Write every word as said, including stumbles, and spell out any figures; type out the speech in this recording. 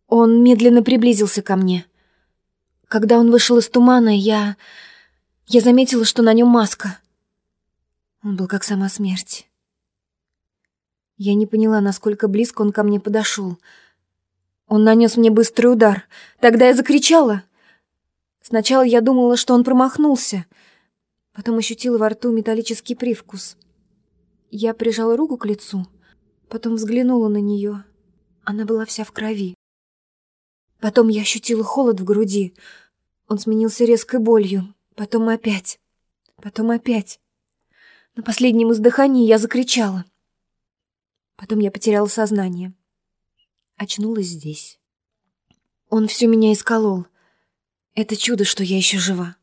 Он медленно приблизился ко мне. Когда он вышел из тумана, я... Я заметила, что на нем маска. Он был как сама смерть. Я не поняла, насколько близко он ко мне подошел. Он нанес мне быстрый удар. Тогда я закричала. Сначала я думала, что он промахнулся. Потом ощутила во рту металлический привкус. Я прижала руку к лицу, потом взглянула на нее. Она была вся в крови. Потом я ощутила холод в груди. Он сменился резкой болью. Потом опять. Потом опять. На последнем издыхании я закричала. Потом я потеряла сознание. Очнулась здесь. Он всю меня исколол. Это чудо, что я еще жива.